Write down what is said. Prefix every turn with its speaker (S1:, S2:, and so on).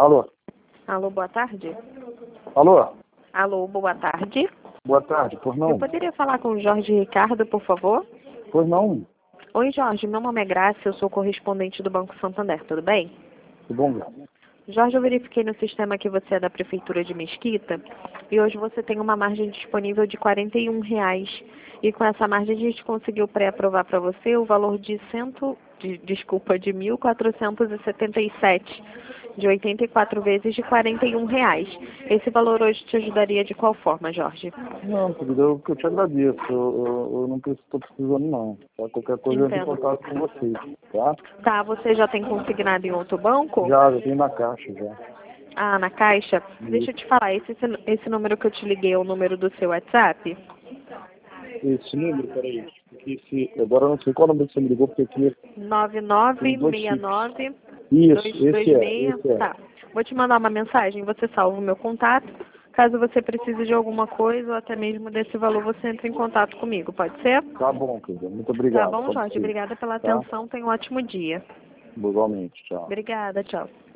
S1: Alô?
S2: Alô, boa tarde.
S1: Alô?
S2: Alô, boa tarde.
S1: Boa tarde, por não?
S2: Eu poderia falar com o Jorge Ricardo, por favor?
S1: Pois não?
S2: Oi, Jorge, meu nome é Graça, eu sou correspondente do Banco Santander, tudo bem?
S1: Tudo bom, Graça?
S2: Jorge, eu verifiquei no sistema que você é da Prefeitura de Mesquita e hoje você tem uma margem disponível de R$ 41. E com essa margem a gente conseguiu pré-aprovar para você o valor de R$ 1.477, de 84 vezes de R$ 41. Esse valor hoje te ajudaria de qual forma, Jorge?
S1: Não, querida, eu te agradeço. Eu não estou precisando, não. Tá? Qualquer coisa eu entro em
S2: Entendo.
S1: contato com vocês, tá?
S2: Tá, você já tem consignado em outro banco?
S1: Já tenho na caixa, já.
S2: Ah, na Caixa? Deixa eu te falar, esse número que eu te liguei é o número do seu WhatsApp?
S1: Esse número, peraí. Agora eu não sei qual número que você me ligou, porque aqui tem dois fixos.
S2: 9969
S1: Isso, esse
S2: 226.
S1: é.
S2: Tá. Vou te mandar uma mensagem, você salva o meu contato. Caso você precise de alguma coisa ou até mesmo desse valor, você entra em contato comigo, pode ser?
S1: Tá bom, querida. Muito
S2: Tá
S1: obrigado.
S2: bom,
S1: Pode
S2: Jorge?
S1: ser.
S2: Obrigada pela
S1: Tá?
S2: atenção. Tenha um ótimo dia.
S1: Igualmente, tchau.
S2: Obrigada, tchau.